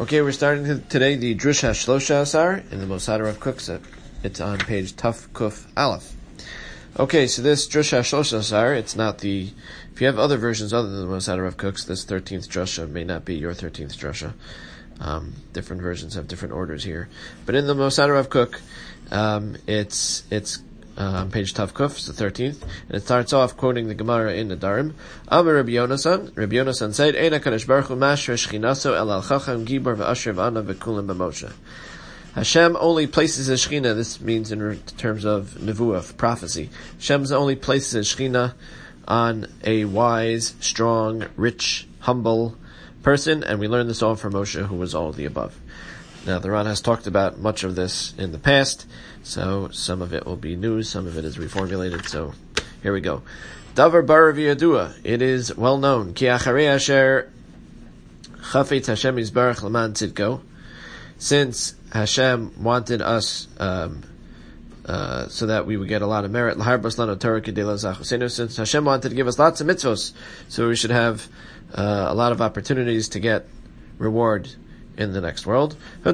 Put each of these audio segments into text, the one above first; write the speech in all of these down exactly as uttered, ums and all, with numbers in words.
Okay, we're starting today the Drush HaShlosha Asar in the Mosad Rav Kook. It's on page Tuf Kuf Aleph. Okay, so this Drush HaShlosha Asar, it's not the, if you have other versions other than the Mosad Rav Kook's, this thirteenth Drusha may not be your thirteenth Drusha. Um, different versions have different orders here. But in the Mosad Rav Kook, um, it's, it's, Uh, on page Tav Kuf, it's the thirteenth, and it starts off quoting the Gemara in the Darim. Amar Rabbi Yonasan, Rabbi Yonasan said, Eina Kadosh Baruch Hu mashra shchinaso el al chacham gibor v'asher v'ana v'kulim b'moshe. Hashem only places his Shechina, this means in terms of nevuah, prophecy. Hashem only places his Shechina on a wise, strong, rich, humble person, and we learned this all from Moshe, who was all of the above. Now, the Ran has talked about much of this in the past, so some of it will be news, some of it is reformulated, so here we go. Davar bar v'yadua, it is well known, ki acharei asher chafetz Hashem yisbarach l'man tzidko, since Hashem wanted us, um, uh, so that we would get a lot of merit, l'harbos lanu Torah k'dei l'zachosenu, since Hashem wanted to give us lots of mitzvos, so we should have uh, a lot of opportunities to get reward in the next world. Or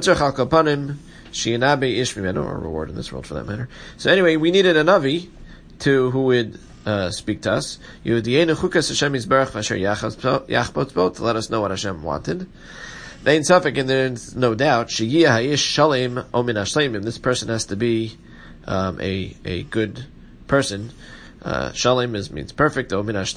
reward in this world for that matter. So anyway, we needed a Navi to who would uh, speak to us. To let us know what Hashem wanted. And there's no doubt, this person has to be um, a a good person. Uh, Shalem is means perfect. Or from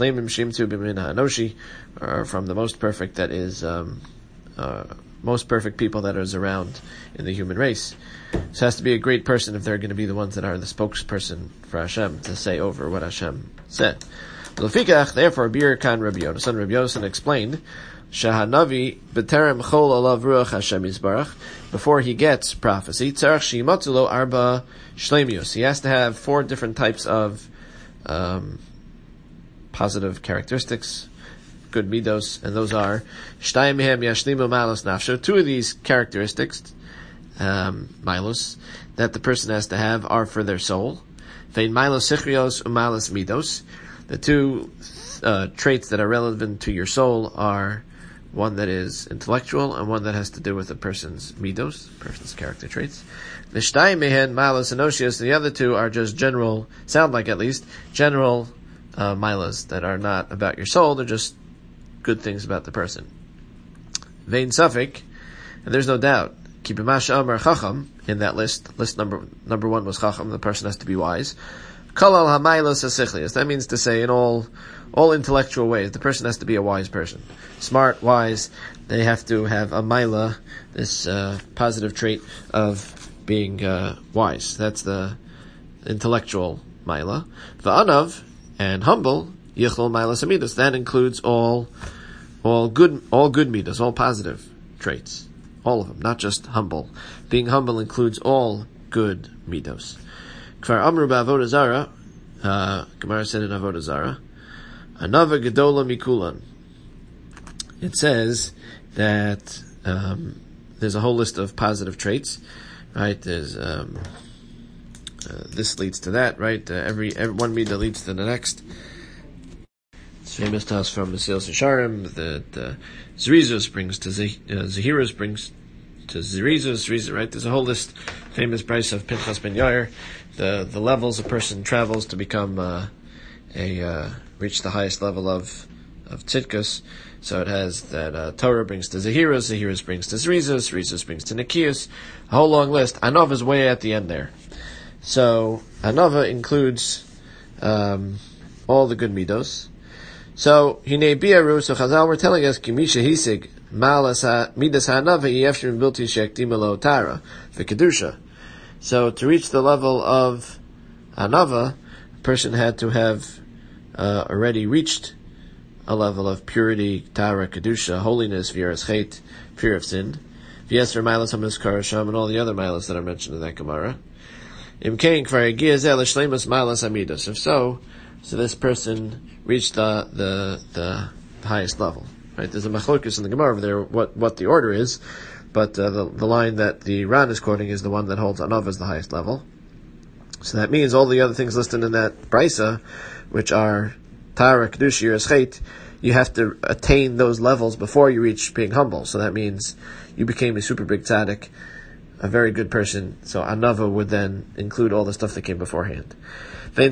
the most perfect, that is um, uh, most perfect people that is around in the human race. So it has to be a great person if they're going to be the ones that are the spokesperson for Hashem to say over what Hashem said. Therefore, Bir Kan Rabbi Yonasan, Rabbi Yonasan explained, Shahanavi b'terem chol alav ruach Hashem yisbarach, before he gets prophecy, tzarach shimatzulo arba shlemius. He has to have four different types of um, positive characteristics, good midos, and those are shtayim mehem yashlimu malos nafsho. Two of these characteristics, um, milos, that the person has to have are for their soul. Vein milos sichrios umalos midos. The two uh, traits that are relevant to your soul are one that is intellectual and one that has to do with a person's midos, person's character traits. The shtayim mehem malos anoshios. The other two are just general, sound like at least general uh, milos that are not about your soul. They're just good things about the person. Vein safik, and there's no doubt. Kibimasha Amar Chacham, in that list, list number number one was Chacham, the person has to be wise. Kalal hamaylos asichlius, that means to say in all all intellectual ways, the person has to be a wise person. Smart, wise, they have to have a maila, this uh, positive trait of being uh, wise. That's the intellectual maila. Va'anav, and humble, Yichlol Mailas Amidas. That includes all, all good, all good midas, all positive traits, all of them, not just humble. Being humble includes all good midos. Kfar Amru ba'avodah zara, uh, Gemara said in Avodah Zara, Anava Gedola Mikulan. It says that um, there's a whole list of positive traits, right? There's um, uh, this leads to that, right? Uh, every, every one midah leads to the next. It's famous to us from Mesilas Yesharim that uh, Zerizus brings to Zeh- uh, Zehirus brings to Zerizus, Zerizus, right? There's a whole list, famous price of Pinchas ben Yair, the the levels a person travels to become uh, a uh, reach the highest level of of tzidkus. So it has that uh, Torah brings to Zehirus, Zehirus brings to Zerizus, Zerizus brings to Nikius, a whole long list. Anava is way at the end there. So Anava includes um, all the good midos. So, Hine Biaru, so Chazal were telling us, Kimisha Hisig, Malas Midas Hanava, Yefshim Bilti Shektimalo Tara, for Kedusha. So, to reach the level of Anava, a person had to have uh, already reached a level of purity, Tara, Kedusha, holiness, V'yeres Chet, fear of sin, V'yeser Milas Hamas Karasham, and all the other Milas that are mentioned in that Gemara. Im Kain Kvar Giazel Shlemus Milas Amidas. If so, so this person reached the, the, the highest level, right? There's a machlokus in the Gemara over there, what, what the order is, but, uh, the, the line that the Ran is quoting is the one that holds Anav as the highest level. So that means all the other things listed in that Brisa, which are Tara, Kedusha, Yiras Chet, you have to attain those levels before you reach being humble. So that means you became a super big tzaddik, a very good person. So anava would then include all the stuff that came beforehand. So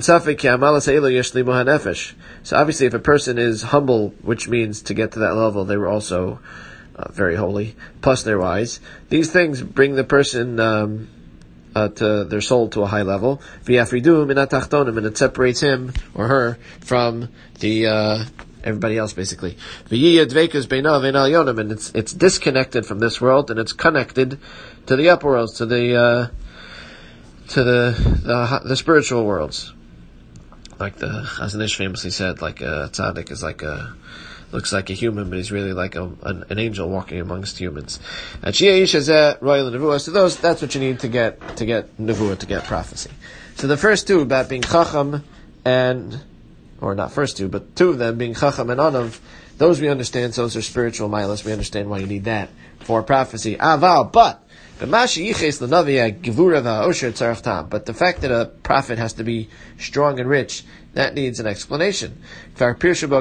obviously if a person is humble, which means to get to that level, they were also uh, very holy, plus they're wise. These things bring the person um, uh, to their soul to a high level. And it separates him or her from the uh, everybody else, basically. And it's it's disconnected from this world, and it's connected to the upper worlds, to the uh, to the, the the spiritual worlds. Like the Chazon Ish famously said, like a tzaddik is like a looks like a human, but he's really like a, an, an angel walking amongst humans. And so those, that's what you need to get to get nevuah, to get prophecy. So the first two about being chacham and, or not first two, but two of them being chacham and anav, those we understand. So those are spiritual milas. We understand why you need that for prophecy. Aval, but. But the fact that a prophet has to be strong and rich, that needs an explanation. Some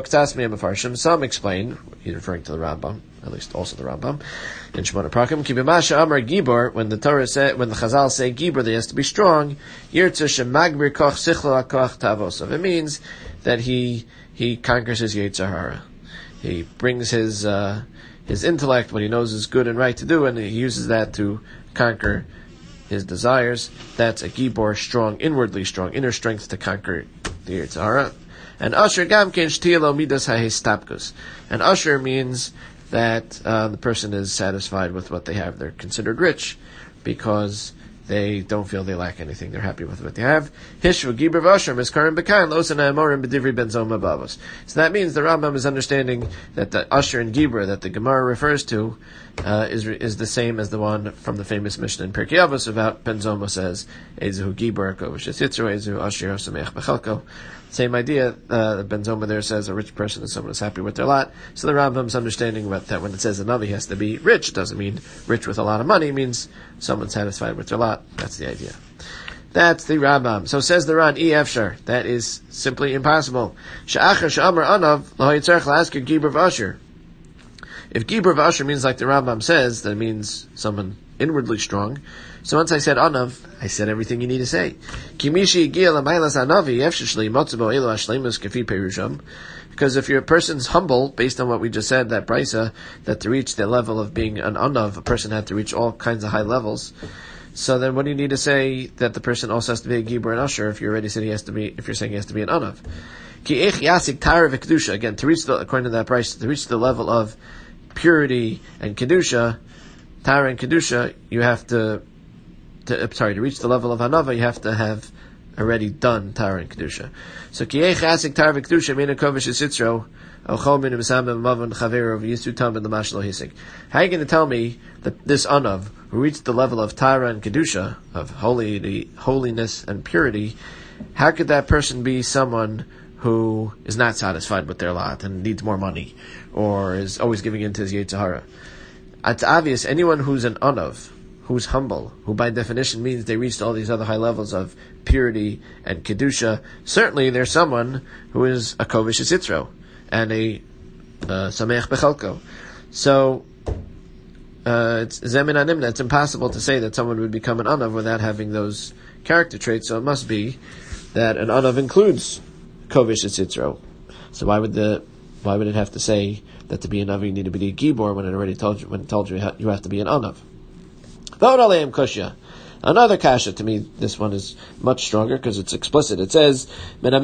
explain, he's referring to the Rambam, at least also the Rambam, in Shemona Prakim, Gibor, when the Torah said, when the Chazal say Gibor, that he has to be strong, so it means that he he conquers his Yetzer Hara. He brings his uh, his intellect, what he knows is good and right to do, and he uses that to conquer his desires. That's a gibor, strong, inwardly strong, inner strength to conquer the Yetzer Hara. And Asher Gamken Shtilo Midas HaHistapkus. And Asher means that uh, the person is satisfied with what they have. They're considered rich because they don't feel they lack anything. They're happy with what they have. Hishvu Gibor Vasher Miskarim Bekan Losana Amorim Bedivri Benzoma Babos. So that means the Rambam is understanding that the Asher and Gibor that the Gemara refers to uh, is is the same as the one from the famous Mishnah in Pirkei Avos about Benzoma says Ezehu Gibor Kovish Yitzro Ezehu Asher Sameach Bechalko. Same idea. Uh, Benzoma there says a rich person is someone who's happy with their lot. So the Rambam's understanding about that when it says a Navi has to be rich, it doesn't mean rich with a lot of money. It means someone satisfied with their lot. That's the idea. That's the Rambam. So says the Ran, E Efshar. That is simply impossible. Sha'achar sha'amar anav lo yitzarech la'askir gibor v'asher. If gibor v'asher means like the Rambam says, that means someone inwardly strong. So once I said anav, I said everything you need to say. Because if your person's humble, based on what we just said, that brisa, that to reach the level of being an anav, a person had to reach all kinds of high levels. So then what do you need to say that the person also has to be a gibor and usher if you already said he has to be, if you're saying he has to be an anav? Again, to reach the, according to that brisa, to reach the level of purity and kedusha, Tara and kedusha, you have to, to, sorry, to reach the level of hanava, you have to have already done Tara and kedusha. So ki'ech asik Tara v'kedusha mina kovish esitzro ochol min v'samem mavan chavero v'yisu tam ben l'mashlo hisik. How are you going to tell me that this anav, who reached the level of Tara and kedusha, of holy, the holiness and purity, how could that person be someone who is not satisfied with their lot and needs more money, or is always giving in to his Yetzer Hara? It's obvious, anyone who's an anav, who's humble, who by definition means they reached all these other high levels of purity and kedusha, certainly there's someone who is a kovish esitzro and a uh, sameach bechalko. So uh, it's zemin animna. It's impossible to say that someone would become an anav without having those character traits. So it must be that an anav includes kovish esitzro. So why would the why would it have to say that to be an anav you need to be a gibor when it already told you when it told you you have to be an anav? Another kasha, to me, this one is much stronger because it's explicit. It says, because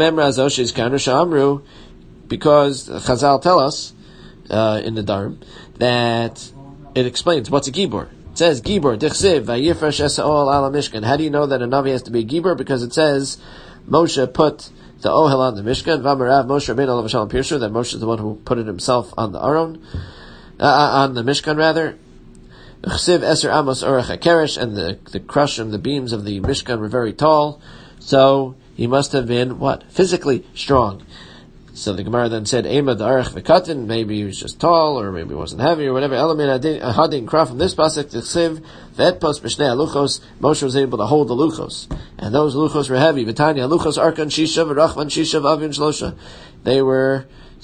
Chazal tell us uh, in the Dharm that it explains what's a gibor. It says, Gibor, dichsiv, vayifresh esa'ol ala mishkan. How do you know that a Navi has to be a gibor? Because it says, Moshe put the ohel on the Mishkan, v'amarav Moshe Rabbeinu alav shalom pirshu, that Moshe is the one who put it himself on the Aron, uh, on the Mishkan rather. Chsiv Eser Amos Orach HaKeresh, and the the crush and the beams of the Mishkan were very tall, so he must have been what? Physically strong. So the Gemara then said, Ema the Arach V'Katan, maybe he was just tall, or maybe he wasn't heavy, or whatever. Elamin Hadin Kraf, from this pasuk to Chsiv V'Etpos B'Shnei Luchos, Moshe was able to hold the Luchos, and those Luchos were heavy. V'Tanya Luchos Arkan Shisha V'Rachman Shisha V'Avin Shlosha. They were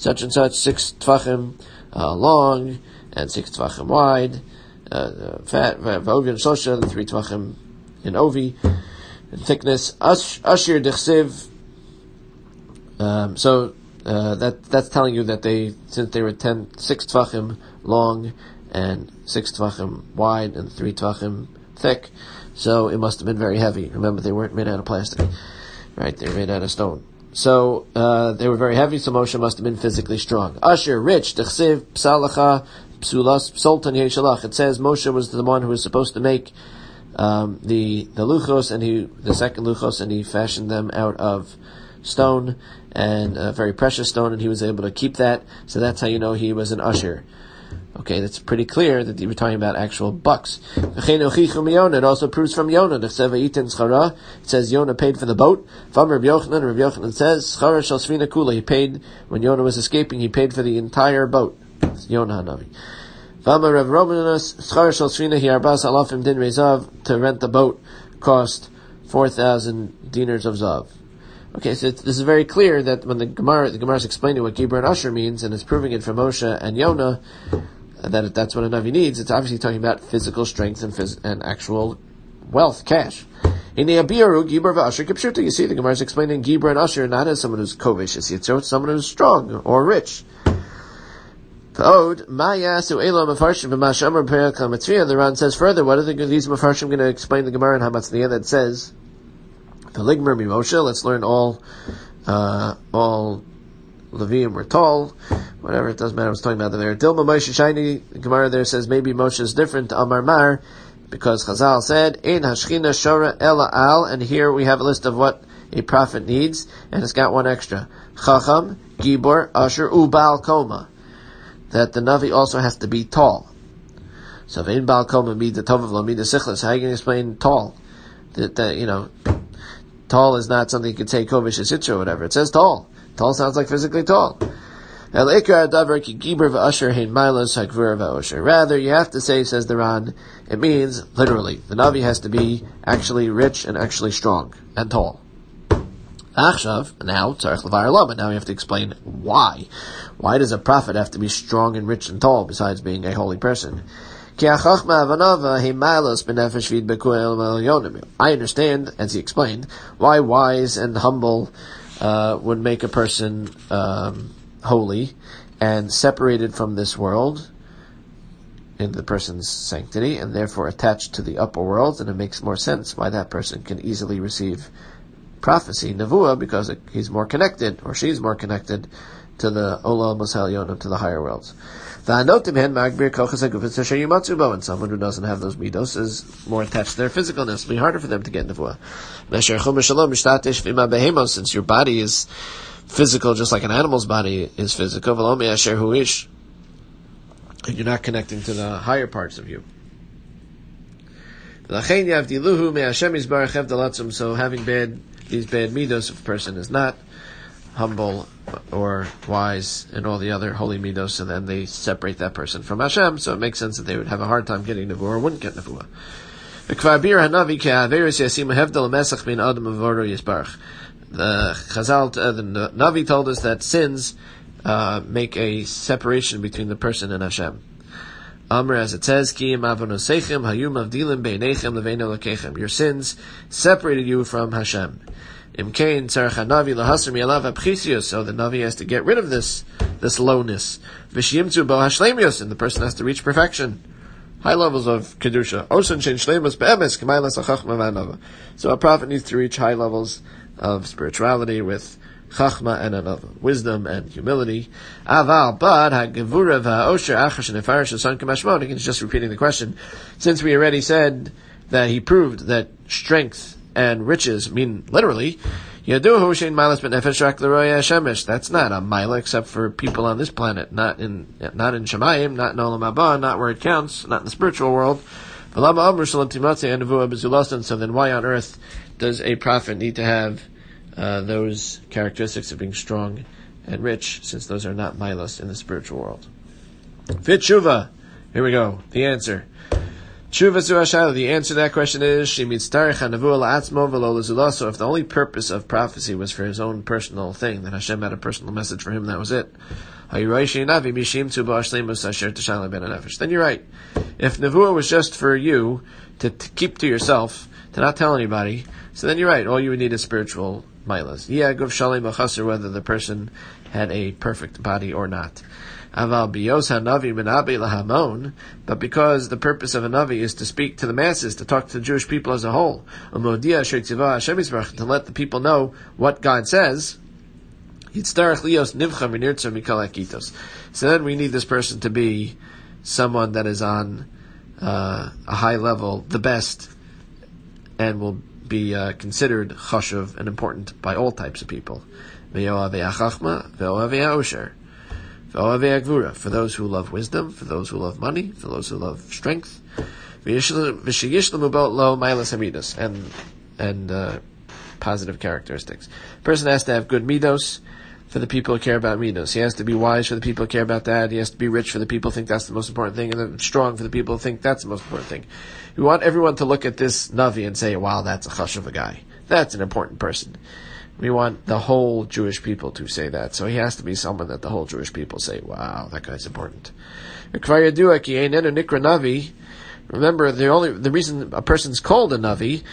such and such, six tvachim uh, long and six tvachim wide. Uh, fat, Ovi and Shosha, the three tvachim in Ovi, in thickness. Ashir Dichsiv. Um, so uh, that that's telling you that they, since they were ten, six tvachim long and six tvachim wide and three tvachim thick, so it must have been very heavy. Remember, they weren't made out of plastic, right? They were made out of stone. So uh, they were very heavy. So Moshe must have been physically strong. Asher, rich, Dichsiv, Psalacha. Psulas, Sultan Yeshalach. It says Moshe was the one who was supposed to make um, the the luchos, and he the second luchos, and he fashioned them out of stone, and a very precious stone, and he was able to keep that. So that's how you know he was an usher. Okay, that's pretty clear that you were talking about actual bucks. It also proves from Yonah. It says Yonah paid for the boat. Rabbi Yochanan, Rabbi Yochanan says he paid when Yonah was escaping. He paid for the entire boat. Yonah Hanavi. Vama Rav Romanus Schar Shal Shrina Hi Arbas Alafim Din Rezav, to rent the boat cost four thousand dinars of zav. Okay, so this is very clear that when the Gemara the Gemara is explaining what Gibor and Usher means, and it's proving it from Moshe and Yonah that that's what a Navi needs. It's obviously talking about physical strength and phys- and actual wealth, cash. In the Abiyaru, Gibor v'Usher Kipshuta, you see the Gemara is explaining Gibor and Usher not as someone who's kovish, it's someone who's strong or rich. The Ran says further, what are the, these Mefarshim going to explain the Gemara in Hamatzniya that says, the Ligmer Moshe, let's learn all, uh, all Levium were tall, whatever, it doesn't matter, I was talking about there. Dilma Moshe Shiny, the Gemara there says maybe Moshe is different, Amar Mar, because Chazal said, Ein Hashchina Shora Ela Al, and here we have a list of what a prophet needs, and it's got one extra. Chacham, Gibor, Usher, Ubal Koma. That the Navi also has to be tall. So, Vein Baal Koma Mida Tovav Mida Sichlis. How are you going to explain tall? That, that, you know, tall is not something you could say Kovish Esitra or whatever. It says tall. Tall sounds like physically tall. Rather, you have to say, says the Ran, it means, literally, the Navi has to be actually rich and actually strong and tall. Achshav, now, tzarech levar lo, but now we have to explain why. Why does a prophet have to be strong and rich and tall, besides being a holy person? I understand, as he explained, why wise and humble uh, would make a person um, holy and separated from this world in the person's sanctity, and therefore attached to the upper worlds, and it makes more sense why that person can easily receive prophecy, nevuah, because it, he's more connected, or she's more connected to the Olam Mosalyonim, to the higher worlds. And someone who doesn't have those midos is more attached to their physicalness. It'll be harder for them to get nevuah. Since your body is physical, just like an animal's body is physical, and you're not connecting to the higher parts of you. So having bad these bad midos, if a person is not humble or wise and all the other holy midos, and then they separate that person from Hashem, so it makes sense that they would have a hard time getting nevuah or wouldn't get nevuah. The Chazal, uh, the Navi told us that sins uh, make a separation between the person and Hashem. Amr, as it says, your sins separated you from Hashem. So the Navi has to get rid of this this lowness. And the person has to reach perfection. High levels of Kedusha. So a prophet needs to reach high levels of spirituality with Chachma and another wisdom and humility. Aval, but hagevura va'osher achash and efarish son kamashmon. Again, it's just repeating the question. Since we already said that he proved that strength and riches mean literally, yaduhu shein malas ben nefesh rak leroya shemesh. That's not a mila except for people on this planet, not in not in Shemayim, not in Olam Haba, not where it counts, not in the spiritual world. So then, why on earth does a prophet need to have Uh, those characteristics of being strong and rich, since those are not milos in the spiritual world? Fit Shuva. Here we go. The answer. The answer to that question is, so if the only purpose of prophecy was for his own personal thing, that Hashem had a personal message for him, that was it. Then you're right. If Nevuah was just for you, to, to keep to yourself, to not tell anybody, so then you're right, all you would need is spiritual milas. Whether the person had a perfect body or not. But because the purpose of a Navi is to speak to the masses, to talk to the Jewish people as a whole, to let the people know what God says, so then we need this person to be someone that is on uh, a high level, the best, and will be uh, considered chashuv and important by all types of people. For those who love wisdom, for those who love money, for those who love strength, and and uh, positive characteristics. A person has to have good midos for the people who care about midos. He has to be wise for the people who care about that. He has to be rich for the people who think that's the most important thing, and then strong for the people who think that's the most important thing. We want everyone to look at this Navi and say, wow, that's a chashuv a guy. That's an important person. We want the whole Jewish people to say that. So he has to be someone that the whole Jewish people say, wow, that guy's important. Remember, the only the reason a person's called a Navi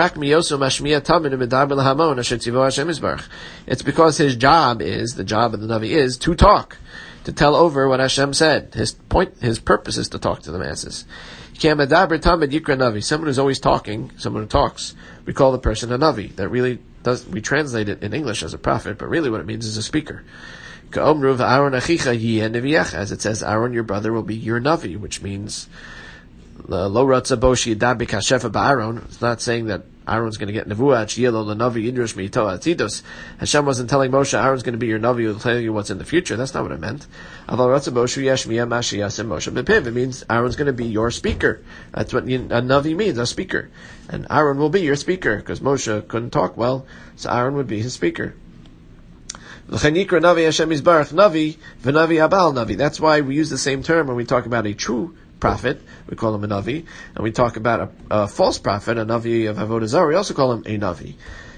is it's because his job is, the job of the Navi is, to talk, to tell over what Hashem said. His point, his purpose is to talk to the masses. Someone who's always talking, someone who talks, we call the person a Navi. That really does, we translate it in English as a prophet, but really what it means is a speaker. As it says, Aaron, your brother, will be your Navi, which means Lo Ratza Boshi Yidabik Hashefa Ba'Aaron. It's not saying that Aaron's going to get Nevuah, Chielo the Navi Yidrosh Mito Atzidos. Hashem wasn't telling Moshe, Aaron's going to be your Navi, who'll tell you what's in the future. That's not what it meant. Aval Ratza Boshi Yeshmiya Mashi Yasem Moshe Bepiv. It means Aaron's going to be your speaker. That's what a Navi means, a speaker. And Aaron will be your speaker, because Moshe couldn't talk well, so Aaron would be his speaker. Navi Hashem Yisbarach Navi, V'Navi Abal Navi. That's why we use the same term when we talk about a true prophet, we call him a Navi, and we talk about a, a false prophet, a Navi of Avodah Zarah, we also call him a Navi.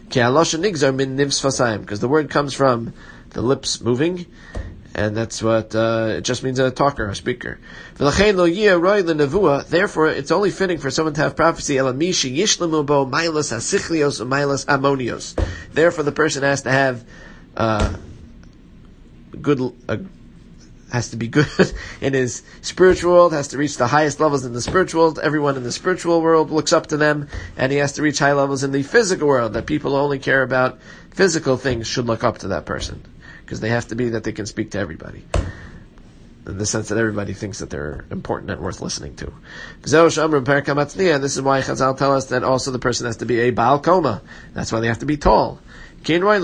Because the word comes from the lips moving, and that's what, uh, it just means a talker, a speaker. Therefore, it's only fitting for someone to have prophecy, therefore the person has to have, uh, good, uh, has to be good in his spiritual world, has to reach the highest levels in the spiritual world. Everyone in the spiritual world looks up to them, and he has to reach high levels in the physical world, that people who only care about physical things should look up to that person, because they have to be that they can speak to everybody, in the sense that everybody thinks that they're important and worth listening to. And this is why Chazal tell us that also the person has to be a Baal Koma. That's why they have to be tall. Because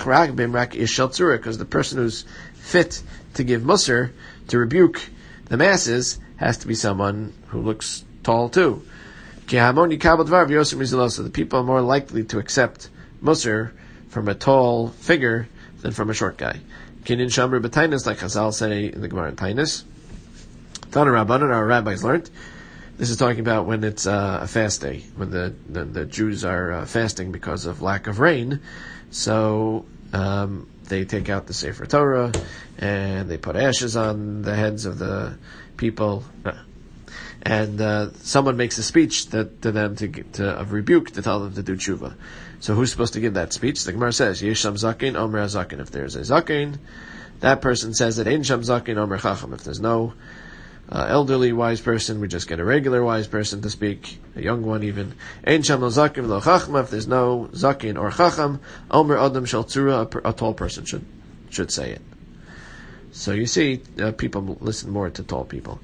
the person who's fit to give musar, to rebuke the masses, has to be someone who looks tall too. So the people are more likely to accept musar from a tall figure than from a short guy. Kinin Shamru B'Tainis, like Chazal say in the Gemara in Tainis. Tana Rabbanan, our rabbis learned. This is talking about when it's uh, a fast day, when the the, the Jews are uh, fasting because of lack of rain. So um, they take out the Sefer Torah and they put ashes on the heads of the people. And uh, someone makes a speech that, to them to, to of rebuke to tell them to do tshuva. So who's supposed to give that speech? The Gemara says, Yesham Zakin, Omer Zakin. If there's a Zakin, that person says it. Ein Sham Zakin, Omer Chacham. If there's no uh, elderly wise person, we just get a regular wise person to speak, a young one even. Ein Sham Lo Zakin Lo Chacham. If there's no Zakin or Chacham, Omer Adam Shel Tzura, a tall person should should say it. So you see, uh, people listen more to tall people.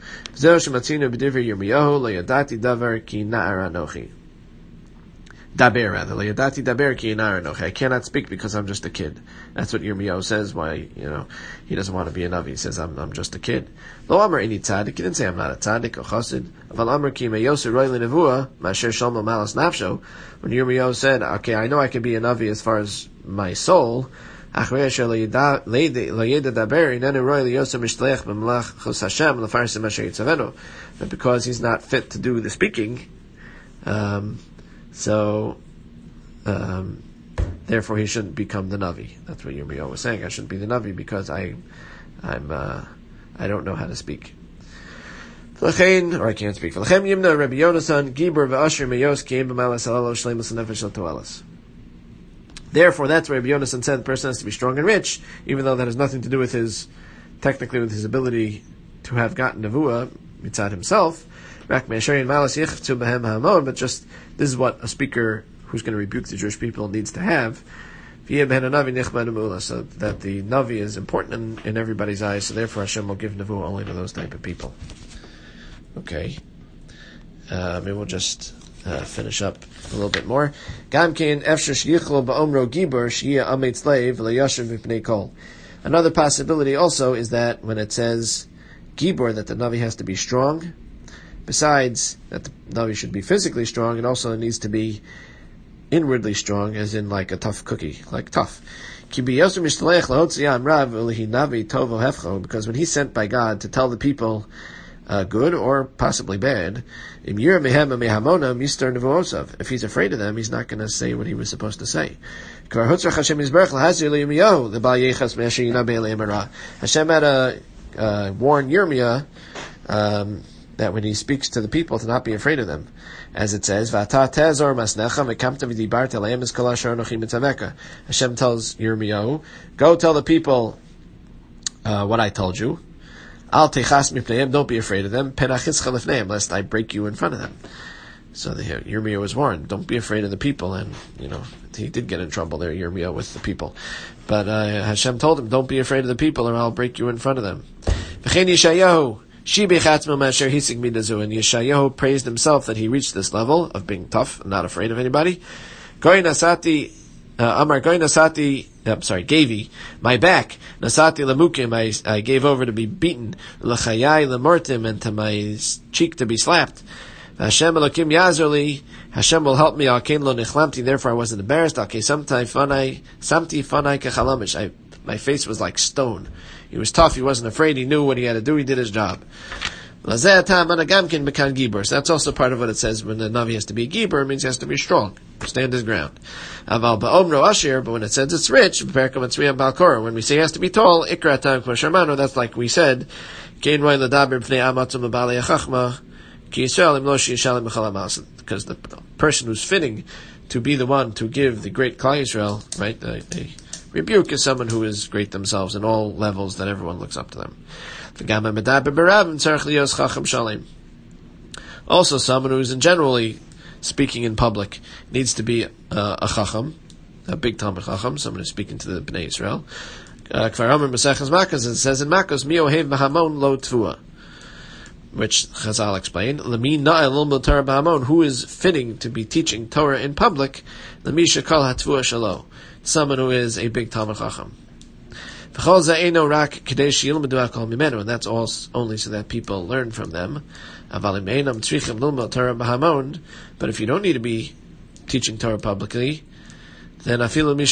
Daber, rather. I cannot speak because I'm just a kid. That's what Yirmiyahu says, why, you know, he doesn't want to be a Navi. He says, I'm, I'm just a kid. Lo amar any tzaddik. He didn't say I'm not a tzaddik or chassid. Aval amar ki meyosu roi l'nevuah, masher shalma malas nafsho. When Yirmiyahu said, okay, I know I can be a Navi as far as my soul, but when it but because he's not fit to do the speaking, um, so um, therefore he shouldn't become the Navi. That's what Yirmiyahu was saying. I shouldn't be the Navi because I, I'm, uh, I don't know how to speak. Or I can't speak. Therefore, that's why Rabbi Yonasan said the person has to be strong and rich, even though that has nothing to do with his, technically with his ability to have gotten Nevuah mitzad himself. But just, this is what a speaker who's going to rebuke the Jewish people needs to have. So that the Navi is important in, in everybody's eyes, so therefore Hashem will give Nevuah only to those type of people. Okay. Uh, maybe we'll just uh, finish up a little bit more. Another possibility also is that when it says Gibor, that the Navi has to be strong, besides that the Navi should be physically strong, it also needs to be inwardly strong, as in like a tough cookie, like tough. Because when he's sent by God to tell the people Uh, good or possibly bad, if he's afraid of them, he's not going to say what he was supposed to say. Hashem had to uh, warn Yirmiyah um, that when he speaks to the people to not be afraid of them. As it says, Hashem tells Yirmiyahu, go tell the people uh, what I told you. Al techas mipneim, don't be afraid of them. Penachizcha lefneim, lest I break you in front of them. So the Yirmiyah was warned, don't be afraid of the people, and you know he did get in trouble there, Yirmiyah, with the people. But uh, Hashem told him, don't be afraid of the people, or I'll break you in front of them. V'chein Yeshayahu, shibei chatzmo masher hisig midazu, and Yeshayahu praised himself that he reached this level of being tough and not afraid of anybody. Goy nasati. Uh, Amar Goy Nasati, I'm sorry, Gavi, my back, Nasati Lamukim, I, I gave over to be beaten, L'chayai Lamortim, and to my cheek to be slapped. Hashem Elokim Yazerli, Hashem will help me, Alkein Lo Nichlamti, therefore I wasn't embarrassed, Alkei Samtai Fanai, Samti Fanai Kechalamish, I, my face was like stone. He was tough, he wasn't afraid, he knew what he had to do, he did his job. So that's also part of what it says when the Navi has to be Gibor, it means he has to be strong, stand his ground. But when it says it's rich, when we say he has to be tall, that's like we said, because the person who's fitting to be the one to give the great Klal Yisrael, right, a, a rebuke is someone who is great themselves in all levels that everyone looks up to them. Also, someone who is generally speaking in public needs to be uh, a chacham, a big Talmud chacham, someone who's speaking to the Bnei Israel. Kfar Omer Maseches Makos, it says in Makos, Mi ohev b'hamon lo tvua, which Chazal explained, L'mi na'el lilmod Torah b'hamon, who is fitting to be teaching Torah in public, L'mi shekal hatvua shalo, someone who is a big Talmud chacham. And that's all only so that people learn from them. But if you don't need to be teaching Torah publicly, then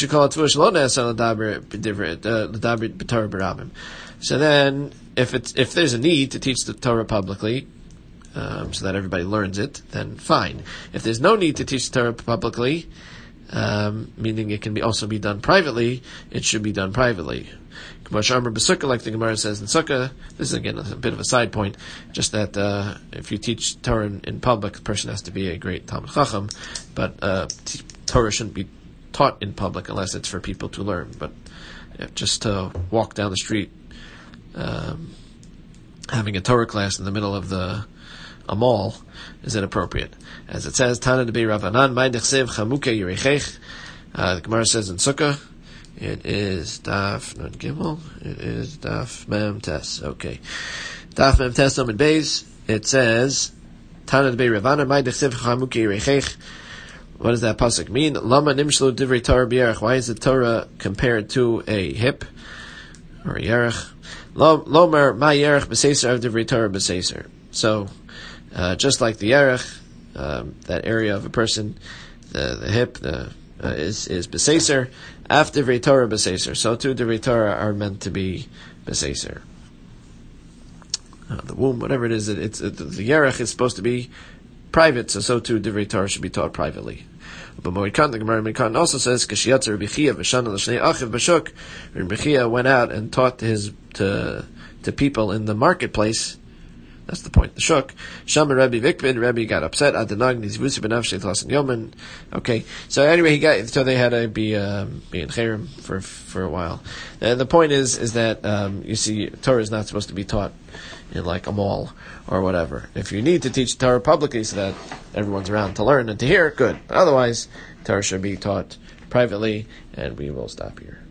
so then if it's if there's a need to teach the Torah publicly, um, so that everybody learns it, then fine. If there's no need to teach the Torah publicly, um, meaning it can be also be done privately, it should be done privately. Like the Gemara says in Sukkah, this is again a bit of a side point, just that uh, if you teach Torah in, in public, the person has to be a great Talmud Chacham, but uh, t- Torah shouldn't be taught in public unless it's for people to learn. But yeah, just to walk down the street, um, having a Torah class in the middle of the a mall is inappropriate. As it says, Tana de be Ravanan, Mai dechsev chamuke yerichech. The Gemara says in Sukkah, it is Daf, not Gimel, it is Daf Mem Tes. Okay. Daf Mem Tes Amid Beis, it says, Tana de be Ravanan, Mai dechsev chamuke yerichech. What does that pasuk mean? Lama nimshlu divrei Torah b'yerech. Why is the Torah compared to a hip or a yerech? Lomer ma yerech b'seiser of divrei Torah b'seiser. So, uh, just like the yerech, um, that area of a person, the, the hip, the uh, is is b'seiser. After divrei Torah b'seiser. So too divrei Torah are meant to be b'seiser. uh, the womb, whatever it is, it, it's it, the yerech is supposed to be private, so so too divrei Torah should be taught privately. But Moed Katan, the Gemara Moed Katan also says, "Kashiyatzer Rabbi Chia v'shana l'shnei achiv b'shuk." Rabbi Chia went out and taught to his to to people in the marketplace. That's the point. The shuk. Shama Rabbi Vikvid. Rabbi got upset. Adanag nizvusi benafshe tlasin yomen. Okay. So anyway, he got. So they had to be um, be in cherem for for a while. And the point is is that um, you see, Torah is not supposed to be taught in like a mall or whatever. If you need to teach Torah publicly so that everyone's around to learn and to hear, good. Otherwise, Torah should be taught privately. And we will stop here.